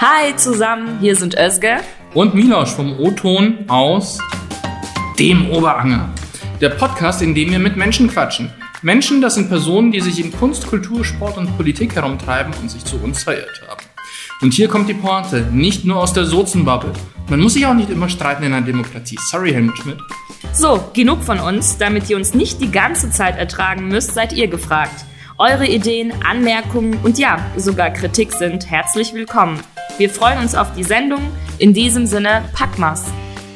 Hi zusammen, hier sind Özge und Miloš vom O-Ton aus dem Oberanger. Der Podcast, in dem wir mit Menschen quatschen. Menschen, das sind Personen, die sich in Kunst, Kultur, Sport und Politik herumtreiben und sich zu uns verirrt haben. Und hier kommt die Pointe, nicht nur aus der Sozenbubble. Man muss sich auch nicht immer streiten in einer Demokratie. Sorry, Helmut Schmidt. So, genug von uns. Damit ihr uns nicht die ganze Zeit ertragen müsst, seid ihr gefragt. Eure Ideen, Anmerkungen und ja, sogar Kritik sind herzlich willkommen. Wir freuen uns auf die Sendung. In diesem Sinne, Packmas.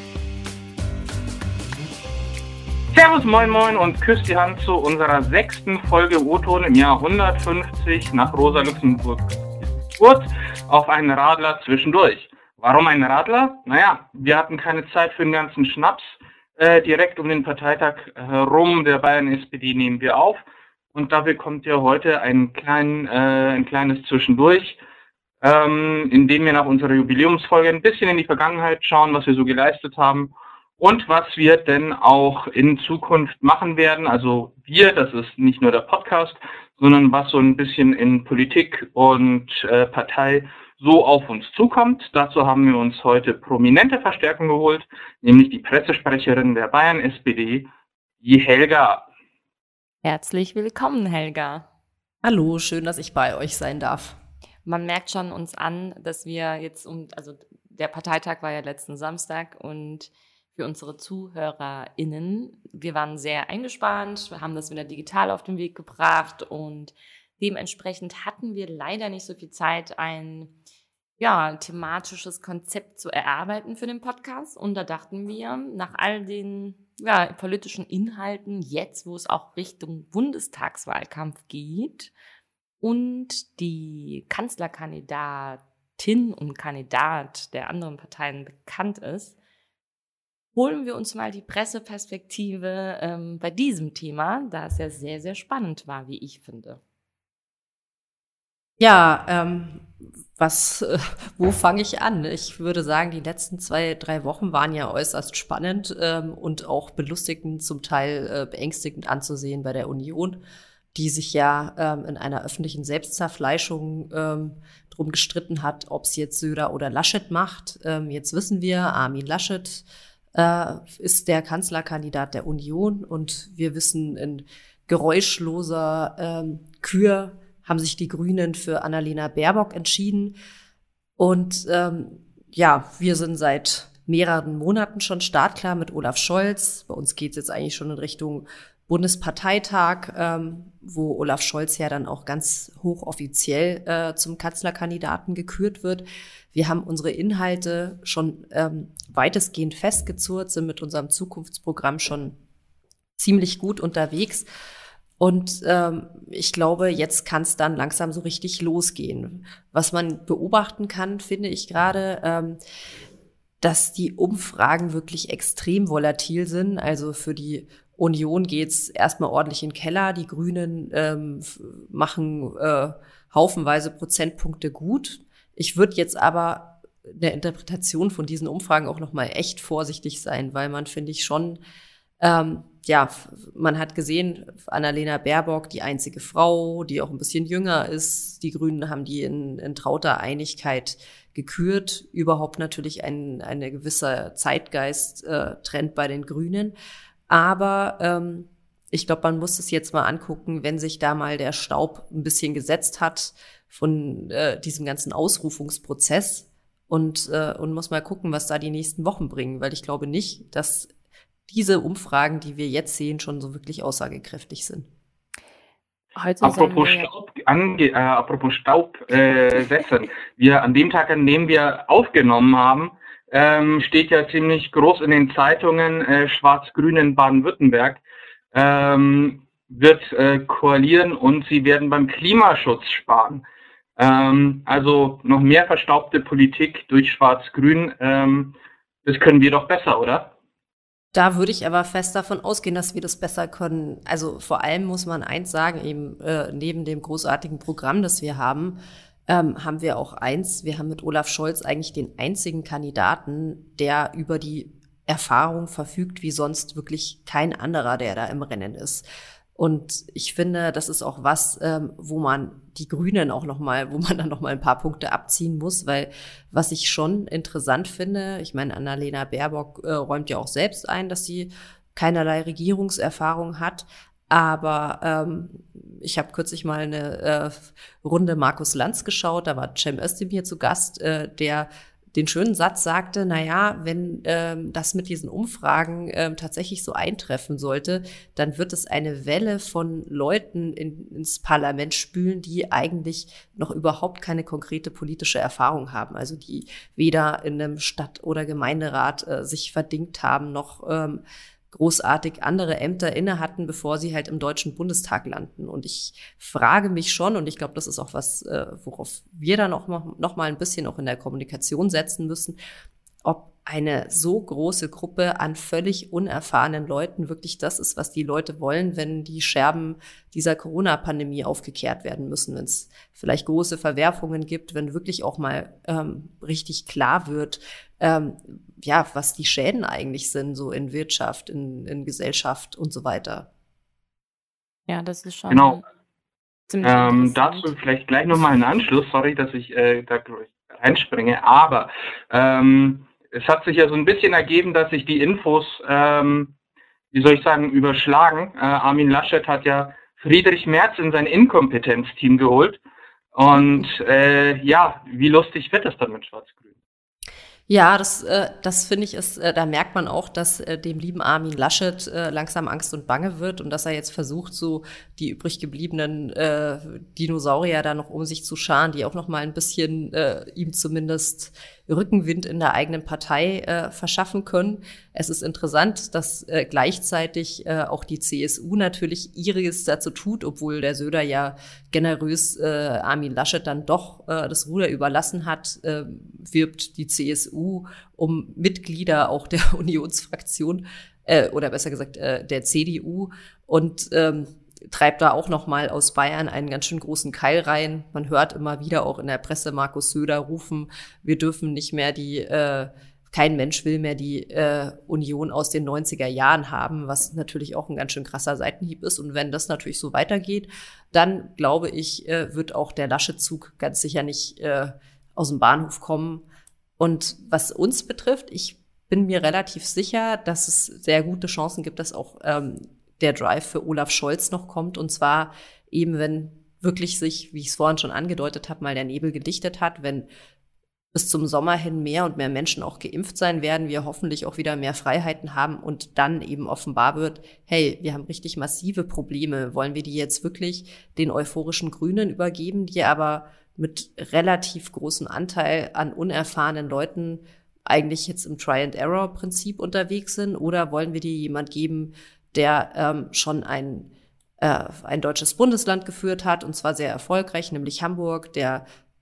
Servus, moin moin und küsst die Hand zu unserer 6. Folge O-Ton im Jahr 150 nach Rosa Luxemburg Geburt auf einen Radler zwischendurch. Warum ein Radler? Naja, wir hatten keine Zeit für den ganzen Schnaps. Direkt um den Parteitag herum der Bayern-SPD nehmen wir auf. Und dafür kommt ja heute ein kleines Zwischendurch, in dem wir nach unserer Jubiläumsfolge ein bisschen in die Vergangenheit schauen, was wir so geleistet haben und was wir denn auch in Zukunft machen werden. Also wir, das ist nicht nur der Podcast, sondern was so ein bisschen in Politik und Partei so auf uns zukommt. Dazu haben wir uns heute prominente Verstärkung geholt, nämlich die Pressesprecherin der Bayern-SPD, die Helga. Herzlich willkommen, Helga. Hallo, schön, dass ich bei euch sein darf. Man merkt schon uns an, dass wir jetzt der Parteitag war ja letzten Samstag und für unsere ZuhörerInnen, wir waren sehr eingespannt, wir haben das wieder digital auf den Weg gebracht und dementsprechend hatten wir leider nicht so viel Zeit, ein thematisches Konzept zu erarbeiten für den Podcast. Und da dachten wir, nach all den politischen Inhalten, jetzt wo es auch Richtung Bundestagswahlkampf geht und die Kanzlerkandidatin und Kandidat der anderen Parteien bekannt ist, holen wir uns mal die Presseperspektive bei diesem Thema, da es ja sehr, sehr spannend war, wie ich finde. Ja, wo fange ich an? Ich würde sagen, die letzten 2-3 Wochen waren ja äußerst spannend und auch belustigend, zum Teil beängstigend anzusehen bei der Union, die sich ja in einer öffentlichen Selbstzerfleischung drum gestritten hat, ob es jetzt Söder oder Laschet macht. Jetzt wissen wir, Armin Laschet ist der Kanzlerkandidat der Union und wir wissen, in geräuschloser Kür haben sich die Grünen für Annalena Baerbock entschieden. Und wir sind seit mehreren Monaten schon startklar mit Olaf Scholz. Bei uns geht es jetzt eigentlich schon in Richtung Bundesparteitag, wo Olaf Scholz ja dann auch ganz hochoffiziell zum Kanzlerkandidaten gekürt wird. Wir haben unsere Inhalte schon weitestgehend festgezurrt, sind mit unserem Zukunftsprogramm schon ziemlich gut unterwegs. Und ich glaube, jetzt kann es dann langsam so richtig losgehen. Was man beobachten kann, finde ich gerade, dass die Umfragen wirklich extrem volatil sind. Also für die Union geht's erstmal ordentlich in den Keller. Die Grünen machen haufenweise Prozentpunkte gut. Ich würde jetzt aber in der Interpretation von diesen Umfragen auch noch mal echt vorsichtig sein, weil man, finde ich, schon man hat gesehen, Annalena Baerbock, die einzige Frau, die auch ein bisschen jünger ist. Die Grünen haben die in trauter Einigkeit gekürt. Überhaupt natürlich eine gewisse Zeitgeist-Trend bei den Grünen. Aber ich glaube, man muss es jetzt mal angucken, wenn sich da mal der Staub ein bisschen gesetzt hat von diesem ganzen Ausrufungsprozess und muss mal gucken, was da die nächsten Wochen bringen. Weil ich glaube nicht, dass diese Umfragen, die wir jetzt sehen, schon so wirklich aussagekräftig sind. Apropos Staub setzen. Wir an dem Tag, an dem wir aufgenommen haben, steht ja ziemlich groß in den Zeitungen, Schwarz-Grün in Baden-Württemberg wird koalieren und sie werden beim Klimaschutz sparen. Also noch mehr verstaubte Politik durch Schwarz-Grün, das können wir doch besser, oder? Da würde ich aber fest davon ausgehen, dass wir das besser können. Also vor allem muss man eins sagen, eben neben dem großartigen Programm, das wir haben wir auch wir haben mit Olaf Scholz eigentlich den einzigen Kandidaten, der über die Erfahrung verfügt, wie sonst wirklich kein anderer, der da im Rennen ist. Und ich finde, das ist auch was, wo man die Grünen wo man dann noch mal ein paar Punkte abziehen muss, weil was ich schon interessant finde, ich meine, Annalena Baerbock räumt ja auch selbst ein, dass sie keinerlei Regierungserfahrung hat. Aber ich habe kürzlich mal eine Runde Markus Lanz geschaut, da war Cem Özdemir zu Gast, der den schönen Satz sagte, wenn das mit diesen Umfragen tatsächlich so eintreffen sollte, dann wird es eine Welle von Leuten ins Parlament spülen, die eigentlich noch überhaupt keine konkrete politische Erfahrung haben, also die weder in einem Stadt- oder Gemeinderat sich verdingt haben, noch großartig andere Ämter inne hatten, bevor sie halt im Deutschen Bundestag landen. Und ich frage mich schon, und ich glaube, das ist auch was, worauf wir dann auch noch mal ein bisschen auch in der Kommunikation setzen müssen, ob eine so große Gruppe an völlig unerfahrenen Leuten wirklich das ist, was die Leute wollen, wenn die Scherben dieser Corona-Pandemie aufgekehrt werden müssen, wenn es vielleicht große Verwerfungen gibt, wenn wirklich auch mal richtig klar wird, was die Schäden eigentlich sind, so in Wirtschaft, in Gesellschaft und so weiter. Ja, das ist schon Genau. ziemlich interessant. Dazu vielleicht gleich nochmal einen Anschluss, sorry, dass ich da reinspringe, aber es hat sich ja so ein bisschen ergeben, dass sich die Infos, überschlagen. Armin Laschet hat ja Friedrich Merz in sein Inkompetenzteam geholt und wie lustig wird das dann mit Schwarz-Grün? Ja, das finde ich da merkt man auch, dass dem lieben Armin Laschet langsam Angst und Bange wird und dass er jetzt versucht, so die übrig gebliebenen Dinosaurier da noch um sich zu scharen, die auch noch mal ein bisschen ihm zumindest Rückenwind in der eigenen Partei verschaffen können. Es ist interessant, dass gleichzeitig auch die CSU natürlich ihres dazu tut, obwohl der Söder ja generös Armin Laschet dann doch das Ruder überlassen hat, wirbt die CSU um Mitglieder auch der Unionsfraktion oder besser gesagt der CDU und treibt da auch noch mal aus Bayern einen ganz schön großen Keil rein. Man hört immer wieder auch in der Presse Markus Söder rufen, wir dürfen nicht mehr kein Mensch will mehr die Union aus den 90er Jahren haben, was natürlich auch ein ganz schön krasser Seitenhieb ist. Und wenn das natürlich so weitergeht, dann glaube ich, wird auch der Laschet-Zug ganz sicher nicht aus dem Bahnhof kommen. Und was uns betrifft, ich bin mir relativ sicher, dass es sehr gute Chancen gibt, dass auch der Drive für Olaf Scholz noch kommt. Und zwar eben, wenn wirklich sich, wie ich es vorhin schon angedeutet habe, mal der Nebel gelichtet hat, wenn bis zum Sommer hin mehr und mehr Menschen auch geimpft sein werden, wir hoffentlich auch wieder mehr Freiheiten haben und dann eben offenbar wird, hey, wir haben richtig massive Probleme. Wollen wir die jetzt wirklich den euphorischen Grünen übergeben, die aber mit relativ großem Anteil an unerfahrenen Leuten eigentlich jetzt im Try-and-Error-Prinzip unterwegs sind? Oder wollen wir die jemand geben, der schon ein deutsches Bundesland geführt hat, und zwar sehr erfolgreich, nämlich Hamburg, der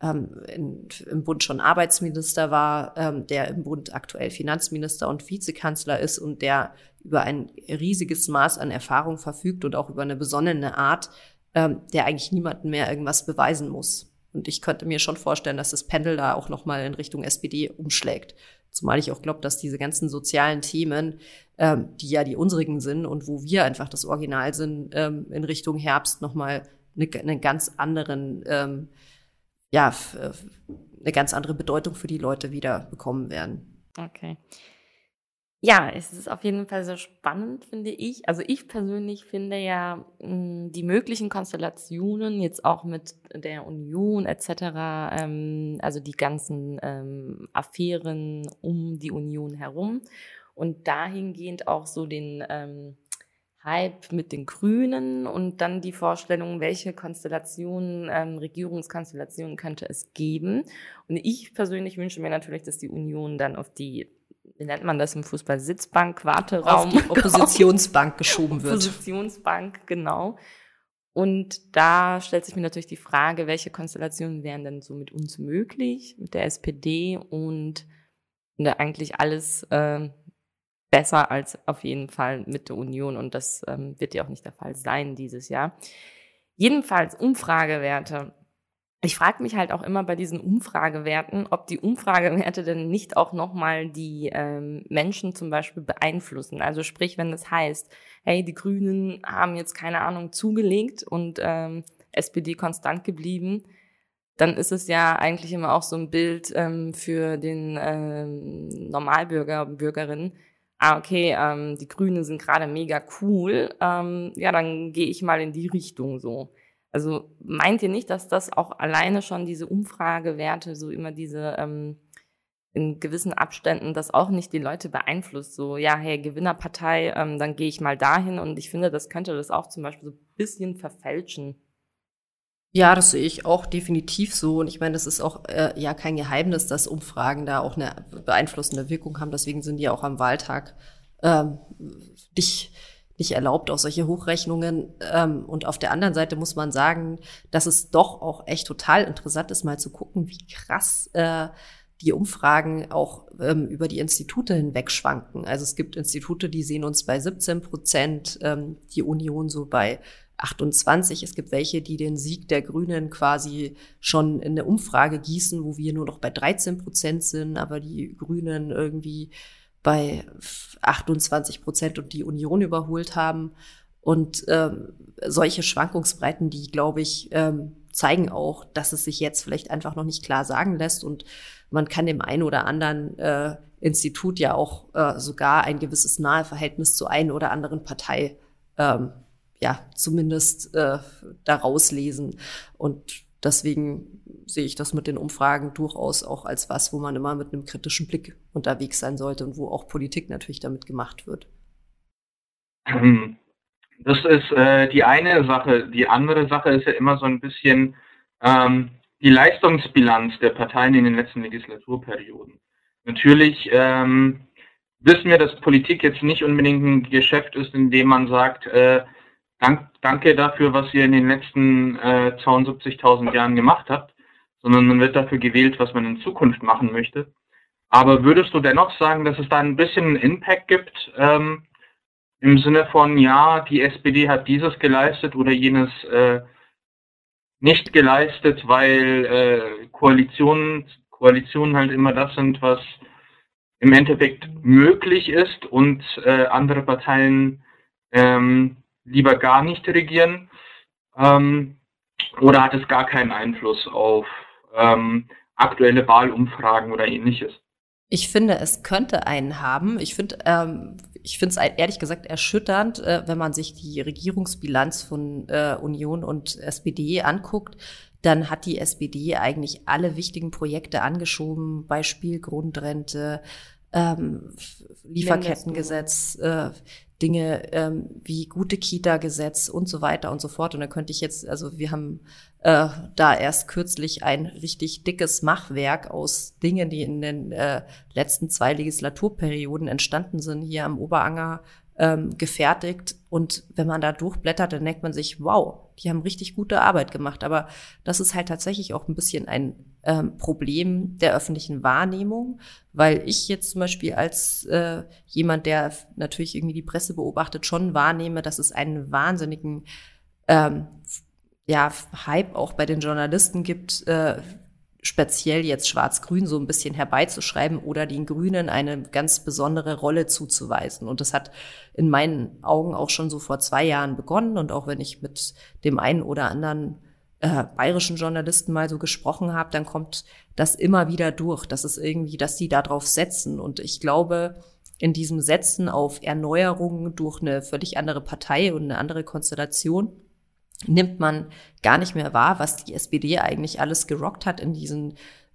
im Bund schon Arbeitsminister war, der im Bund aktuell Finanzminister und Vizekanzler ist und der über ein riesiges Maß an Erfahrung verfügt und auch über eine besonnene Art, der eigentlich niemandem mehr irgendwas beweisen muss. Und ich könnte mir schon vorstellen, dass das Pendel da auch noch mal in Richtung SPD umschlägt. Zumal ich auch glaube, dass diese ganzen sozialen Themen, die ja die unsrigen sind und wo wir einfach das Original sind, in Richtung Herbst noch mal eine ganz anderen eine ganz andere Bedeutung für die Leute wieder bekommen werden. Okay. Ja, es ist auf jeden Fall sehr spannend, finde ich. Also ich persönlich finde ja die möglichen Konstellationen jetzt auch mit der Union etc., also die ganzen Affären um die Union herum und dahingehend auch so den Hype mit den Grünen und dann die Vorstellung, welche Konstellationen, Regierungskonstellationen könnte es geben. Und ich persönlich wünsche mir natürlich, dass die Union dann auf die, wie nennt man das im Fußball, Sitzbank, Warteraum, auf die Oppositionsbank geschoben wird. Oppositionsbank, genau. Und da stellt sich mir natürlich die Frage, welche Konstellationen wären denn so mit uns möglich, mit der SPD und eigentlich alles besser als auf jeden Fall mit der Union und das wird ja auch nicht der Fall sein dieses Jahr. Jedenfalls Umfragewerte. ich frage mich halt auch immer bei diesen Umfragewerten, ob die Umfragewerte denn nicht auch nochmal die Menschen zum Beispiel beeinflussen. Also sprich, wenn das heißt, hey, die Grünen haben jetzt, keine Ahnung, zugelegt und SPD konstant geblieben, dann ist es ja eigentlich immer auch so ein Bild für den Normalbürger, Bürgerin. Okay, die Grünen sind gerade mega cool, ja, dann gehe ich mal in die Richtung so. Also meint ihr nicht, dass das auch alleine schon diese Umfragewerte, so immer diese in gewissen Abständen, das auch nicht die Leute beeinflusst? So, ja, hey, Gewinnerpartei, dann gehe ich mal dahin, und ich finde, das könnte das auch zum Beispiel so ein bisschen verfälschen. Ja, das sehe ich auch definitiv so. Und ich meine, das ist auch ja kein Geheimnis, dass Umfragen da auch eine beeinflussende Wirkung haben. Deswegen sind die auch am Wahltag nicht erlaubt, auch solche Hochrechnungen. Und auf der anderen Seite muss man sagen, dass es doch auch echt total interessant ist, mal zu gucken, wie krass die Umfragen auch über die Institute hinweg schwanken. Also es gibt Institute, die sehen uns bei 17%, die Union so bei 28. Es gibt welche, die den Sieg der Grünen quasi schon in eine Umfrage gießen, wo wir nur noch bei 13% sind, aber die Grünen irgendwie bei 28% und die Union überholt haben. Und solche Schwankungsbreiten, die, glaube ich, zeigen auch, dass es sich jetzt vielleicht einfach noch nicht klar sagen lässt. Und man kann dem einen oder anderen Institut ja auch sogar ein gewisses Naheverhältnis zur einen oder anderen Partei zumindest da rauslesen. Und deswegen sehe ich das mit den Umfragen durchaus auch als was, wo man immer mit einem kritischen Blick unterwegs sein sollte und wo auch Politik natürlich damit gemacht wird. Das ist die eine Sache. Die andere Sache ist ja immer so ein bisschen die Leistungsbilanz der Parteien in den letzten Legislaturperioden. Natürlich wissen wir, dass Politik jetzt nicht unbedingt ein Geschäft ist, in dem man sagt, danke dafür, was ihr in den letzten 72.000 Jahren gemacht habt, sondern man wird dafür gewählt, was man in Zukunft machen möchte. Aber würdest du dennoch sagen, dass es da ein bisschen einen Impact gibt, im Sinne von, ja, die SPD hat dieses geleistet oder jenes nicht geleistet, weil Koalitionen halt immer das sind, was im Endeffekt möglich ist, und andere Parteien lieber gar nicht regieren? Oder hat es gar keinen Einfluss auf aktuelle Wahlumfragen oder ähnliches? Ich finde, es könnte einen haben. Ich finde es ehrlich gesagt erschütternd, wenn man sich die Regierungsbilanz von Union und SPD anguckt. Dann hat die SPD eigentlich alle wichtigen Projekte angeschoben, Beispiel Grundrente, Lieferkettengesetz, Dinge wie gute Kita-Gesetz und so weiter und so fort. Und da könnte ich jetzt, also wir haben da erst kürzlich ein richtig dickes Machwerk aus Dingen, die in den letzten 2 Legislaturperioden entstanden sind, hier am Oberanger gefertigt. Und wenn man da durchblättert, dann denkt man sich, wow, die haben richtig gute Arbeit gemacht. Aber das ist halt tatsächlich auch ein bisschen ein Problem der öffentlichen Wahrnehmung, weil ich jetzt zum Beispiel als jemand, der natürlich irgendwie die Presse beobachtet, schon wahrnehme, dass es einen wahnsinnigen Hype auch bei den Journalisten gibt, speziell jetzt Schwarz-Grün so ein bisschen herbeizuschreiben oder den Grünen eine ganz besondere Rolle zuzuweisen. Und das hat in meinen Augen auch schon so vor 2 Jahren begonnen. Und auch wenn ich mit dem einen oder anderen bayerischen Journalisten mal so gesprochen habe, dann kommt das immer wieder durch. Das ist irgendwie, dass die da drauf setzen. Und ich glaube, in diesem Setzen auf Erneuerungen durch eine völlig andere Partei und eine andere Konstellation nimmt man gar nicht mehr wahr, was die SPD eigentlich alles gerockt hat in diesen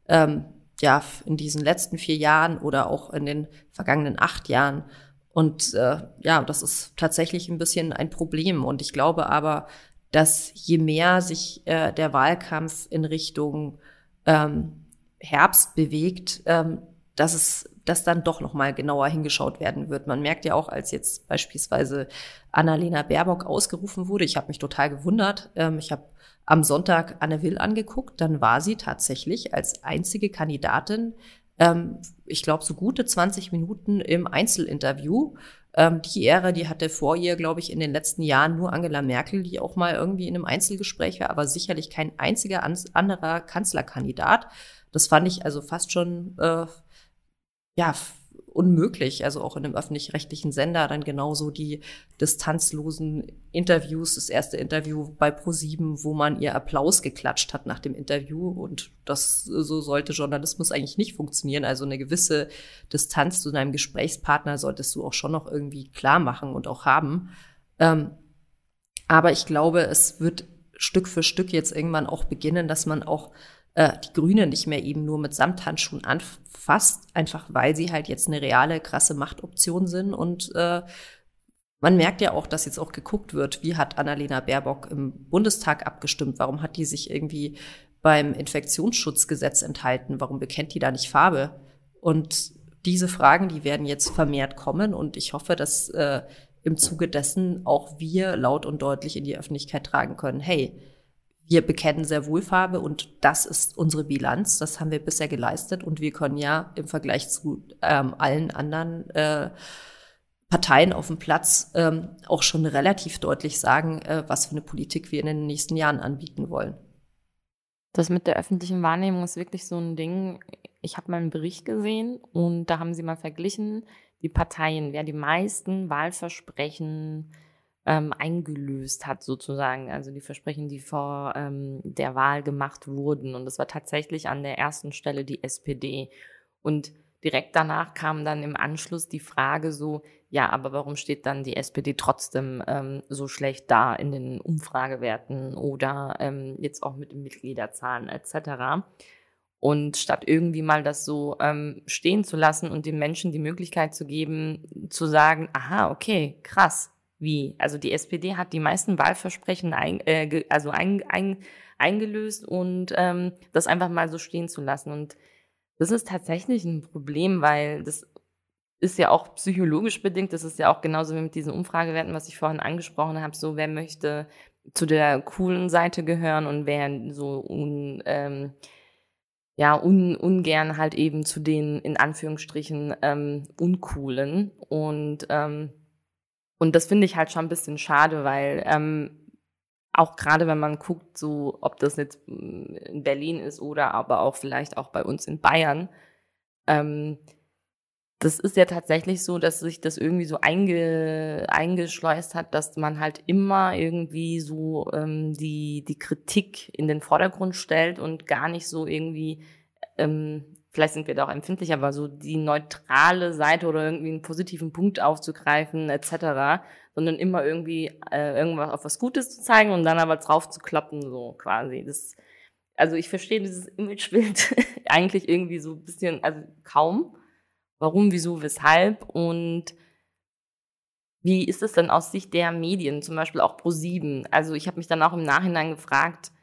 letzten 4 Jahren oder auch in den vergangenen 8 Jahren. Und das ist tatsächlich ein bisschen ein Problem. Und ich glaube aber, dass je mehr sich der Wahlkampf in Richtung Herbst bewegt, dass dann doch noch mal genauer hingeschaut werden wird. Man merkt ja auch, als jetzt beispielsweise Annalena Baerbock ausgerufen wurde, ich habe mich total gewundert. Ich habe am Sonntag Anne Will angeguckt, dann war sie tatsächlich als einzige Kandidatin, ich glaube, so gute 20 Minuten im Einzelinterview Die Ehre, die hatte vor ihr, glaube ich, in den letzten Jahren nur Angela Merkel, die auch mal irgendwie in einem Einzelgespräch war, aber sicherlich kein einziger anderer Kanzlerkandidat. Das fand ich also fast schon unmöglich, also auch in einem öffentlich-rechtlichen Sender dann genauso die distanzlosen Interviews, das erste Interview bei ProSieben, wo man ihr Applaus geklatscht hat nach dem Interview, und so sollte Journalismus eigentlich nicht funktionieren, also eine gewisse Distanz zu deinem Gesprächspartner solltest du auch schon noch irgendwie klar machen und auch haben, aber ich glaube, es wird Stück für Stück jetzt irgendwann auch beginnen, dass man auch die Grünen nicht mehr eben nur mit Samthandschuhen anfasst, einfach weil sie halt jetzt eine reale, krasse Machtoption sind. Und man merkt ja auch, dass jetzt auch geguckt wird, wie hat Annalena Baerbock im Bundestag abgestimmt? Warum hat die sich irgendwie beim Infektionsschutzgesetz enthalten? Warum bekennt die da nicht Farbe? Und diese Fragen, die werden jetzt vermehrt kommen. Und ich hoffe, dass im Zuge dessen auch wir laut und deutlich in die Öffentlichkeit tragen können, hey, wir bekennen sehr wohl Farbe und das ist unsere Bilanz. Das haben wir bisher geleistet und wir können ja im Vergleich zu allen anderen Parteien auf dem Platz auch schon relativ deutlich sagen, was für eine Politik wir in den nächsten Jahren anbieten wollen. Das mit der öffentlichen Wahrnehmung ist wirklich so ein Ding. Ich habe mal einen Bericht gesehen und da haben sie mal verglichen, die Parteien, wer die meisten Wahlversprechen eingelöst hat sozusagen, also die Versprechen, die vor der Wahl gemacht wurden. Und das war tatsächlich an der ersten Stelle die SPD. Und direkt danach kam dann im Anschluss die Frage so, ja, aber warum steht dann die SPD trotzdem so schlecht da in den Umfragewerten oder jetzt auch mit den Mitgliederzahlen etc.? Und statt irgendwie mal das so stehen zu lassen und den Menschen die Möglichkeit zu geben, zu sagen, aha, okay, krass, wie? Also die SPD hat die meisten Wahlversprechen eingelöst und das einfach mal so stehen zu lassen. Und das ist tatsächlich ein Problem, weil das ist ja auch psychologisch bedingt. Das ist ja auch genauso wie mit diesen Umfragewerten, was ich vorhin angesprochen habe. So, wer möchte zu der coolen Seite gehören und wer so ungern halt eben zu den, in Anführungsstrichen, uncoolen. Und das finde ich halt schon ein bisschen schade, weil auch gerade wenn man guckt, so ob das jetzt in Berlin ist oder aber auch vielleicht auch bei uns in Bayern, das ist ja tatsächlich so, dass sich das irgendwie so eingeschleust hat, dass man halt immer irgendwie so die Kritik in den Vordergrund stellt und gar nicht so irgendwie vielleicht sind wir da auch empfindlich, aber so die neutrale Seite oder irgendwie einen positiven Punkt aufzugreifen etc., sondern immer irgendwie irgendwas auf was Gutes zu zeigen und dann aber drauf zu kloppen, so quasi. Also ich verstehe dieses Imagebild eigentlich irgendwie so ein bisschen, also kaum. Warum, wieso, weshalb und wie ist es denn aus Sicht der Medien, zum Beispiel auch ProSieben? Also ich habe mich dann auch im Nachhinein gefragt,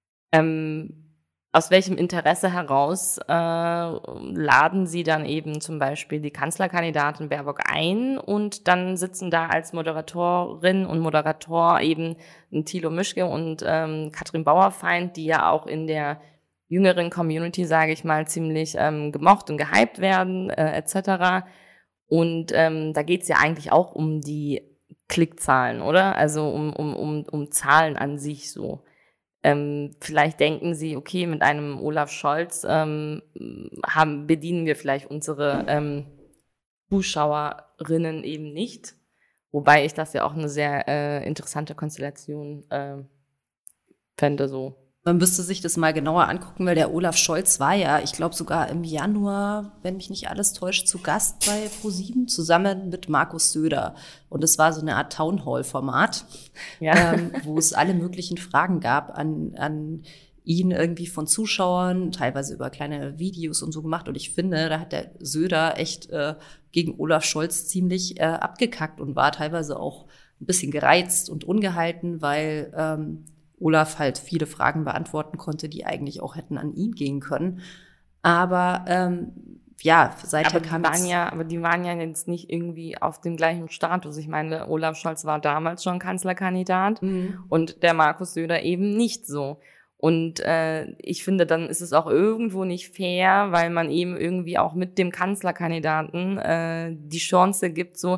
aus welchem Interesse heraus laden Sie dann eben zum Beispiel die Kanzlerkandidatin Baerbock ein und dann sitzen da als Moderatorin und Moderator eben Thilo Mischke und Katrin Bauerfeind, die ja auch in der jüngeren Community, sage ich mal, ziemlich gemocht und gehypt werden, etc. Und da geht's ja eigentlich auch um die Klickzahlen, oder? Also um Zahlen an sich so. Vielleicht denken Sie, okay, mit einem Olaf Scholz bedienen wir vielleicht unsere Zuschauerinnen eben nicht. Wobei ich das ja auch eine sehr interessante Konstellation fände so. Man müsste sich das mal genauer angucken, weil der Olaf Scholz war ja, ich glaube sogar im Januar, wenn mich nicht alles täuscht, zu Gast bei ProSieben zusammen mit Markus Söder. Und es war so eine Art Townhall-Format, ja. Wo es alle möglichen Fragen gab an ihn irgendwie von Zuschauern, teilweise über kleine Videos und so gemacht. Und ich finde, da hat der Söder echt gegen Olaf Scholz ziemlich abgekackt und war teilweise auch ein bisschen gereizt und ungehalten, weil Olaf halt viele Fragen beantworten konnte, die eigentlich auch hätten an ihn gehen können. Aber seither kam die waren ja jetzt nicht irgendwie auf dem gleichen Status. Ich meine, Olaf Scholz war damals schon Kanzlerkandidat und der Markus Söder eben nicht so. Und ich finde, dann ist es auch irgendwo nicht fair, weil man eben irgendwie auch mit dem Kanzlerkandidaten die Chance gibt, so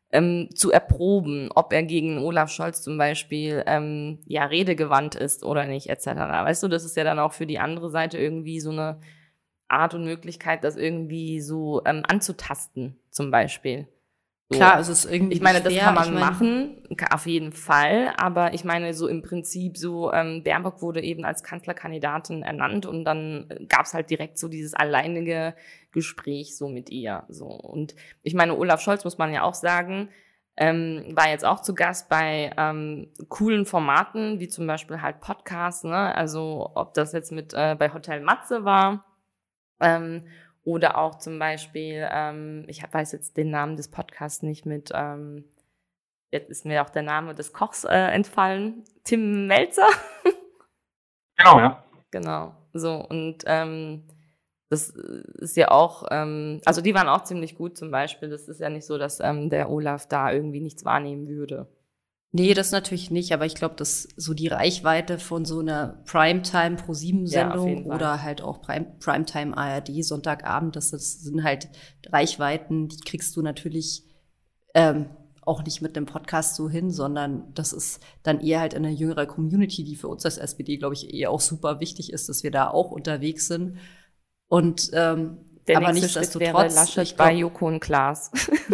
zu erproben, ob er gegen Olaf Scholz zum Beispiel redegewandt ist oder nicht, etc. Weißt du, das ist ja dann auch für die andere Seite irgendwie so eine Art und Möglichkeit, das irgendwie so anzutasten, zum Beispiel. So. Klar, es ist irgendwie ich meine, das schwer. kann man machen, auf jeden Fall, aber ich meine, so im Prinzip so, Baerbock wurde eben als Kanzlerkandidatin ernannt und dann gab's halt direkt so dieses alleinige Gespräch so mit ihr. So. Und ich meine, Olaf Scholz, muss man ja auch sagen, war jetzt auch zu Gast bei coolen Formaten, wie zum Beispiel halt Podcasts, ne? Also ob das jetzt mit bei Hotel Matze war, oder auch zum Beispiel, ich weiß jetzt den Namen des Podcasts nicht mit, jetzt ist mir auch der Name des Kochs entfallen, Tim Melzer. Genau, ja. Genau, so und das ist ja auch, also die waren auch ziemlich gut zum Beispiel. Das ist ja nicht so, dass der Olaf da irgendwie nichts wahrnehmen würde. Nee, das natürlich nicht, aber ich glaube, dass so die Reichweite von so einer Primetime Pro7-Sendung oder halt auch Primetime ARD Sonntagabend, das sind halt Reichweiten, die kriegst du natürlich auch nicht mit einem Podcast so hin, sondern das ist dann eher halt eine jüngere Community, die für uns als SPD, glaube ich, eher auch super wichtig ist, dass wir da auch unterwegs sind. Und der aber nächste Schritt wäre Laschet bei Joko und Klaas.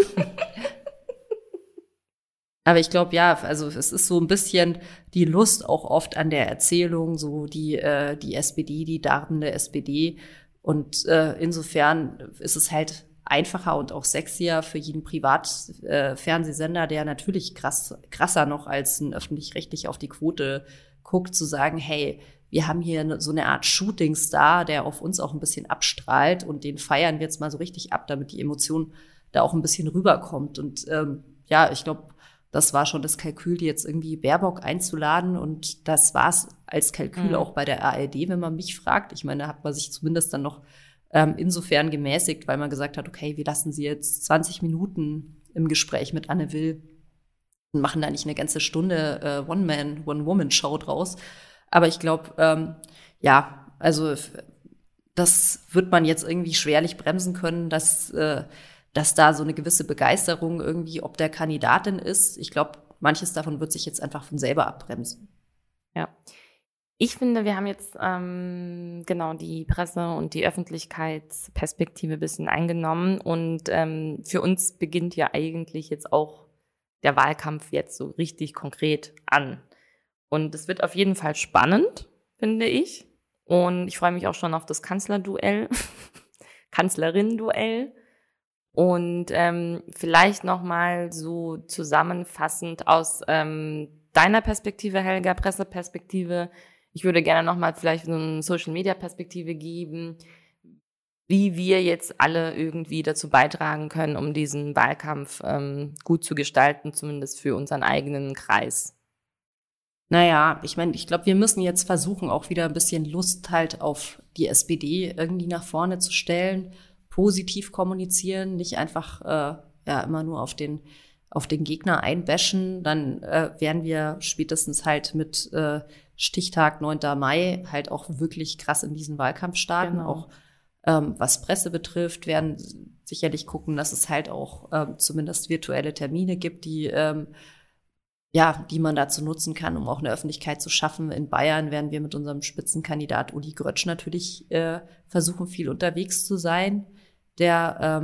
Aber ich glaube, ja, also es ist so ein bisschen die Lust auch oft an der Erzählung, so die SPD, die darbende SPD. Und insofern ist es halt einfacher und auch sexier für jeden Privatfernsehsender, der natürlich krasser noch als ein öffentlich-rechtlich auf die Quote guckt, zu sagen, hey, wir haben hier so eine Art Shootingstar, der auf uns auch ein bisschen abstrahlt und den feiern wir jetzt mal so richtig ab, damit die Emotion da auch ein bisschen rüberkommt. Und ja, ich glaube, das war schon das Kalkül, die jetzt irgendwie Baerbock einzuladen. Und das war es als Kalkül auch bei der ARD, wenn man mich fragt. Ich meine, da hat man sich zumindest dann noch insofern gemäßigt, weil man gesagt hat, okay, wir lassen sie jetzt 20 Minuten im Gespräch mit Anne Will und machen da nicht eine ganze Stunde One-Man, One-Woman-Show draus. Aber ich glaube, ja, also das wird man jetzt irgendwie schwerlich bremsen können, dass da so eine gewisse Begeisterung irgendwie ob der Kandidatin ist. Ich glaube, manches davon wird sich jetzt einfach von selber abbremsen. Ja. Ich finde, wir haben jetzt genau die Presse- und die Öffentlichkeitsperspektive ein bisschen eingenommen. Und für uns beginnt ja eigentlich jetzt auch der Wahlkampf jetzt so richtig konkret an. Und es wird auf jeden Fall spannend, finde ich. Und ich freue mich auch schon auf das Kanzlerduell, Kanzlerinnen-Duell. Und vielleicht nochmal so zusammenfassend aus deiner Perspektive, Helga, Presseperspektive. Ich würde gerne nochmal vielleicht so eine Social-Media-Perspektive geben, wie wir jetzt alle irgendwie dazu beitragen können, um diesen Wahlkampf gut zu gestalten, zumindest für unseren eigenen Kreis. Naja, ich meine, ich glaube, wir müssen jetzt versuchen, auch wieder ein bisschen Lust halt auf die SPD irgendwie nach vorne zu stellen, positiv kommunizieren, nicht einfach immer nur auf den Gegner einbashen. Dann werden wir spätestens halt mit Stichtag 9. Mai halt auch wirklich krass in diesen Wahlkampf starten. Genau. Auch was Presse betrifft, werden sicherlich gucken, dass es halt auch zumindest virtuelle Termine gibt, die man dazu nutzen kann, um auch eine Öffentlichkeit zu schaffen. In Bayern werden wir mit unserem Spitzenkandidat Uli Grötsch natürlich versuchen, viel unterwegs zu sein, der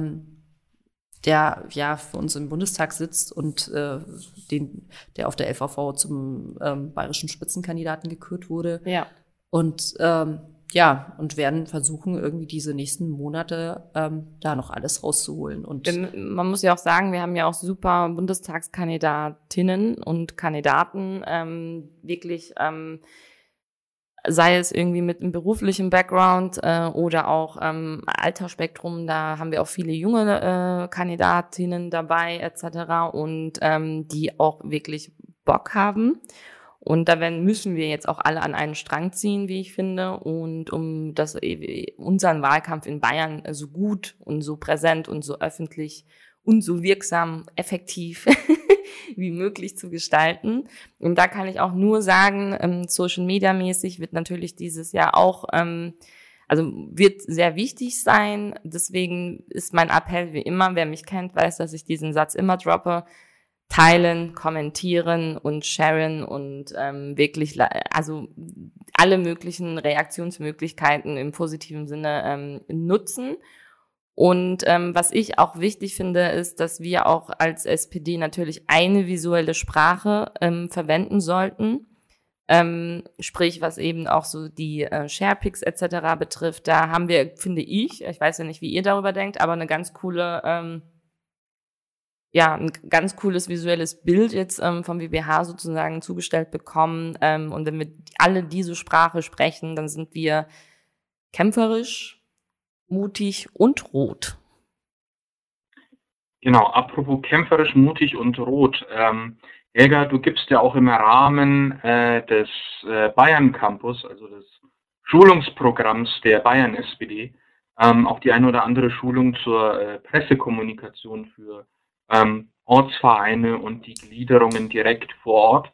für uns im Bundestag sitzt und der auf der LVV zum bayerischen Spitzenkandidaten gekürt wurde. Ja. Und und werden versuchen, irgendwie diese nächsten Monate da noch alles rauszuholen. Und man muss ja auch sagen, wir haben ja auch super Bundestagskandidatinnen und Kandidaten, wirklich, sei es irgendwie mit einem beruflichen Background oder auch Altersspektrum, da haben wir auch viele junge Kandidatinnen dabei etc. und die auch wirklich Bock haben. Und da müssen wir jetzt auch alle an einen Strang ziehen, wie ich finde. Und um unseren Wahlkampf in Bayern so gut und so präsent und so öffentlich und so wirksam, effektiv wie möglich zu gestalten. Und da kann ich auch nur sagen, Social-Media-mäßig wird natürlich dieses Jahr auch Also wird sehr wichtig sein. Deswegen ist mein Appell wie immer, wer mich kennt, weiß, dass ich diesen Satz immer droppe. Teilen, kommentieren und sharen und wirklich, also alle möglichen Reaktionsmöglichkeiten im positiven Sinne nutzen. Und was ich auch wichtig finde, ist, dass wir auch als SPD natürlich eine visuelle Sprache verwenden sollten. Sprich, was eben auch so die Sharepics etc. betrifft. Da haben wir, finde ich weiß ja nicht, wie ihr darüber denkt, aber eine ganz coole ein ganz cooles visuelles Bild jetzt vom WBH sozusagen zugestellt bekommen. Und wenn wir alle diese Sprache sprechen, dann sind wir kämpferisch, mutig und rot. Genau, apropos kämpferisch, mutig und rot. Helga, du gibst ja auch im Rahmen des Bayern Campus, also des Schulungsprogramms der Bayern SPD, auch die eine oder andere Schulung zur Pressekommunikation für Ortsvereine und die Gliederungen direkt vor Ort.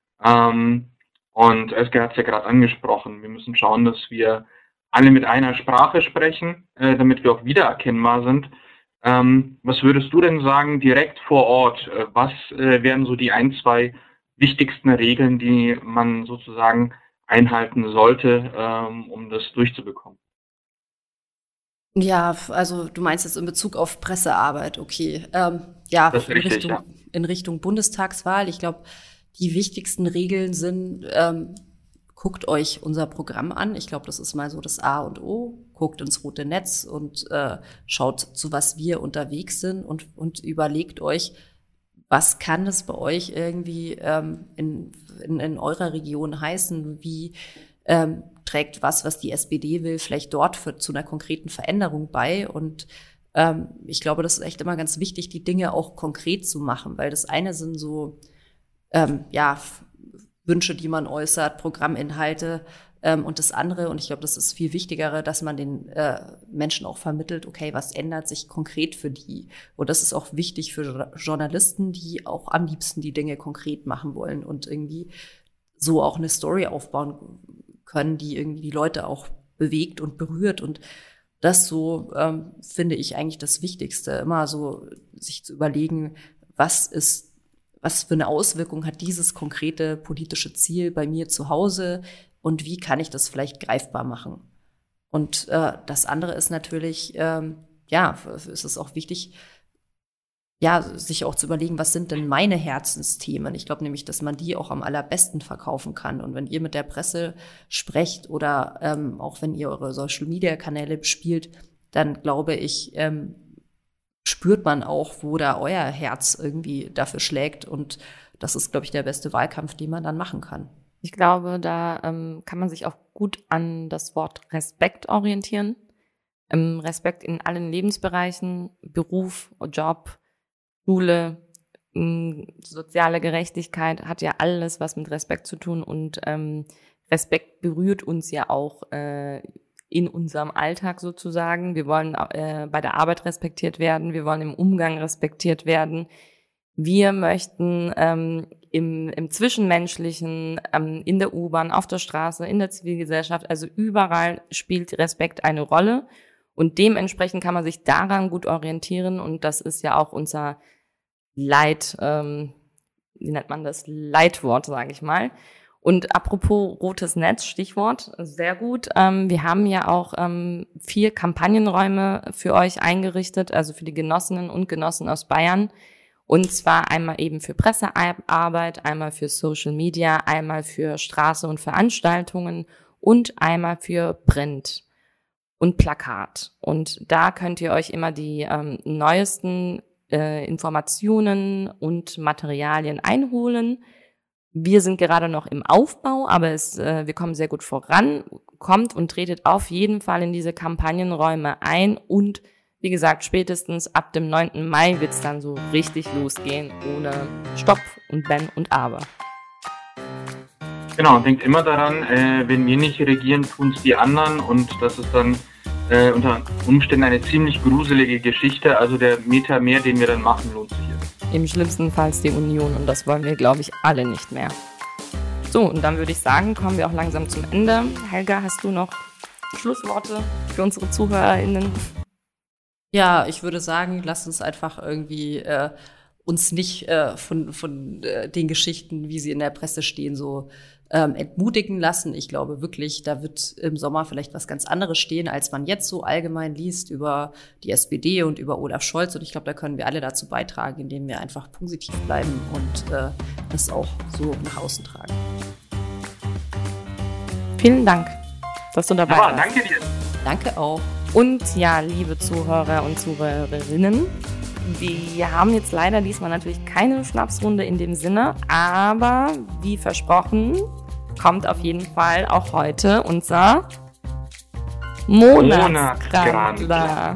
Und Özge hat es ja gerade angesprochen, wir müssen schauen, dass wir alle mit einer Sprache sprechen, damit wir auch wiedererkennbar sind. Was würdest du denn sagen, direkt vor Ort, was wären so die 1, 2 wichtigsten Regeln, die man sozusagen einhalten sollte, um das durchzubekommen? Ja, also du meinst jetzt in Bezug auf Pressearbeit, okay. Das ist richtig, in Richtung Bundestagswahl. Ich glaube, die wichtigsten Regeln sind, guckt euch unser Programm an. Ich glaube, das ist mal so das A und O. Guckt ins rote Netz und schaut, zu was wir unterwegs sind und überlegt euch, was kann es bei euch irgendwie in eurer Region heißen, wie trägt was die SPD will, vielleicht dort zu einer konkreten Veränderung bei. Und ich glaube, das ist echt immer ganz wichtig, die Dinge auch konkret zu machen, weil das eine sind so Wünsche, die man äußert, Programminhalte, und das andere, und ich glaube, das ist viel wichtigere, dass man den Menschen auch vermittelt, okay, was ändert sich konkret für die? Und das ist auch wichtig für Journalisten, die auch am liebsten die Dinge konkret machen wollen und irgendwie so auch eine Story aufbauen können, die irgendwie die Leute auch bewegt und berührt. Und das so finde ich eigentlich das Wichtigste, immer so sich zu überlegen, was für eine Auswirkung hat dieses konkrete politische Ziel bei mir zu Hause und wie kann ich das vielleicht greifbar machen? Und das andere ist natürlich, es ist auch wichtig, sich auch zu überlegen, was sind denn meine Herzensthemen? Ich glaube nämlich, dass man die auch am allerbesten verkaufen kann. Und wenn ihr mit der Presse sprecht oder auch wenn ihr eure Social-Media-Kanäle bespielt, dann glaube ich, spürt man auch, wo da euer Herz irgendwie dafür schlägt. Und das ist, glaube ich, der beste Wahlkampf, den man dann machen kann. Ich glaube, da kann man sich auch gut an das Wort Respekt orientieren. Respekt in allen Lebensbereichen, Beruf, Job, Schule, soziale Gerechtigkeit hat ja alles was mit Respekt zu tun. Und Respekt berührt uns ja auch in unserem Alltag sozusagen. Wir wollen bei der Arbeit respektiert werden, wir wollen im Umgang respektiert werden. Wir möchten im Zwischenmenschlichen, in der U-Bahn, auf der Straße, in der Zivilgesellschaft, also überall spielt Respekt eine Rolle. Und dementsprechend kann man sich daran gut orientieren. Und das ist ja auch unser Leitwort, sage ich mal. Und apropos rotes Netz, Stichwort, sehr gut. Wir haben ja auch 4 Kampagnenräume für euch eingerichtet, also für die Genossinnen und Genossen aus Bayern. Und zwar einmal eben für Pressearbeit, einmal für Social Media, einmal für Straße und Veranstaltungen und einmal für Print und Plakat. Und da könnt ihr euch immer die neuesten Informationen und Materialien einholen. Wir sind gerade noch im Aufbau, aber wir kommen sehr gut voran. Kommt und tretet auf jeden Fall in diese Kampagnenräume ein und wie gesagt, spätestens ab dem 9. Mai wird es dann so richtig losgehen, ohne Stopp und Wenn und Aber. Genau, denkt immer daran, wenn wir nicht regieren, tun es die anderen und das ist dann unter Umständen eine ziemlich gruselige Geschichte. Also der Meter mehr, den wir dann machen, lohnt sich jetzt. Im schlimmsten Fall die Union und das wollen wir, glaube ich, alle nicht mehr. So, und dann würde ich sagen, kommen wir auch langsam zum Ende. Helga, hast du noch Schlussworte für unsere ZuhörerInnen? Ja, ich würde sagen, lasst uns einfach irgendwie uns nicht von den Geschichten, wie sie in der Presse stehen, so entmutigen lassen. Ich glaube wirklich, da wird im Sommer vielleicht was ganz anderes stehen, als man jetzt so allgemein liest über die SPD und über Olaf Scholz. Und ich glaube, da können wir alle dazu beitragen, indem wir einfach positiv bleiben und das auch so nach außen tragen. Vielen Dank, dass du dabei warst. Danke dir. Danke auch. Und ja, liebe Zuhörer und Zuhörerinnen, wir haben jetzt leider diesmal natürlich keine Schnapsrunde in dem Sinne, aber wie versprochen kommt auf jeden Fall auch heute unser Monatsgrandler.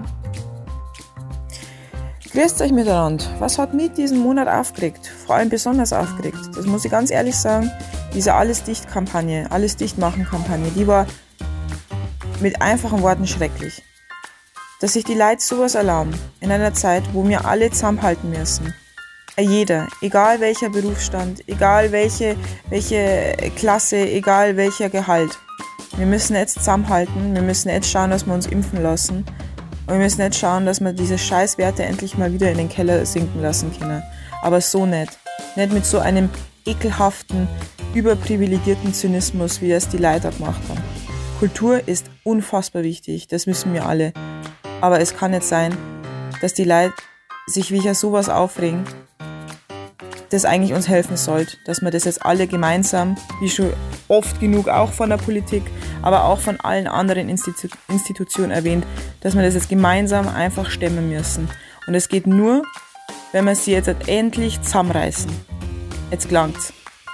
Grüßt euch miteinander. Was hat mich diesen Monat aufgeregt? Vor allem besonders aufgeregt. Das muss ich ganz ehrlich sagen. Diese Alles-Dicht-Kampagne, Alles-Dicht-Machen-Kampagne, die war mit einfachen Worten schrecklich. Dass sich die Leute sowas erlauben, in einer Zeit, wo wir alle zusammenhalten müssen. Jeder, egal welcher Berufsstand, egal welche Klasse, egal welcher Gehalt. Wir müssen jetzt zusammenhalten, wir müssen jetzt schauen, dass wir uns impfen lassen. Und wir müssen jetzt schauen, dass wir diese Scheißwerte endlich mal wieder in den Keller sinken lassen können. Aber so nicht. Nicht mit so einem ekelhaften, überprivilegierten Zynismus, wie das die Leute gemacht haben. Kultur ist unfassbar wichtig, das wissen wir alle. Aber es kann nicht sein, dass die Leute sich wegen sowas aufregen, das eigentlich uns helfen sollte, dass wir das jetzt alle gemeinsam, wie schon oft genug auch von der Politik, aber auch von allen anderen Institutionen erwähnt, dass wir das jetzt gemeinsam einfach stemmen müssen. Und es geht nur, wenn wir sie jetzt endlich zusammenreißen. Jetzt gelangt's.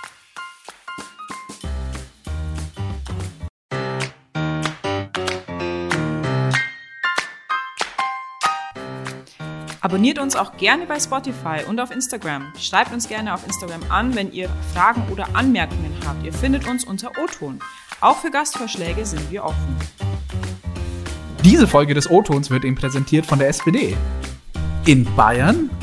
Abonniert uns auch gerne bei Spotify und auf Instagram. Schreibt uns gerne auf Instagram an, wenn ihr Fragen oder Anmerkungen habt. Ihr findet uns unter O-Ton. Auch für Gastvorschläge sind wir offen. Diese Folge des O-Tons wird Ihnen präsentiert von der SPD. In Bayern